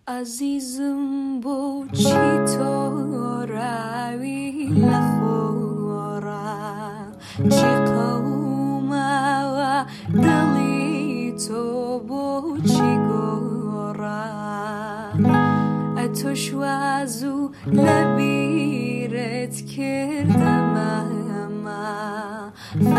عزیزم بو چی تو روی لخورا چی قوما و دلی تو بو چی گورا اتوش وازو لبیرت کردم اما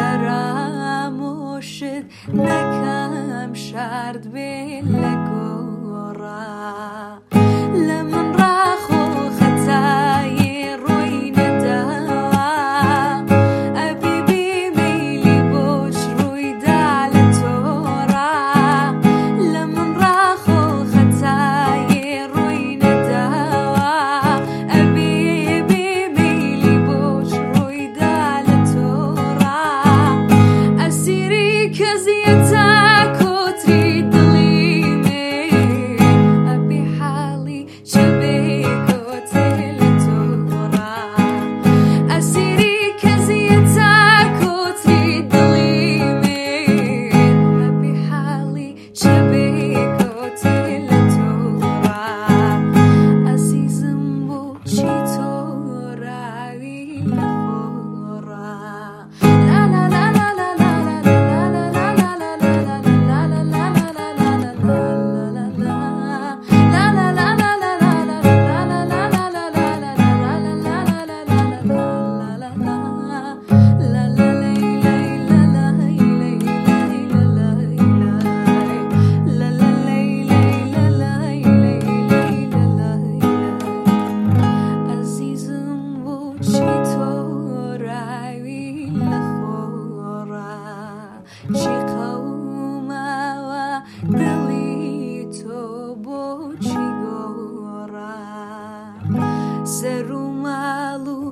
فراموشت نکم شرد به لگورا لمن راخو خطای روی ندوا ابی بی میلی بوش روی دال تورا لمن راخو خطای روی ندوا ابی بی میلی بوش روی دال تورا اسیری کزیتا کوتری سرومالو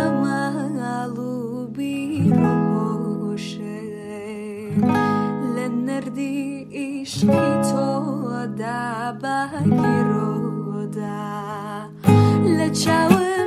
كمالو بيروشه لنردي عشقي تو دا باگیرو دا لچاو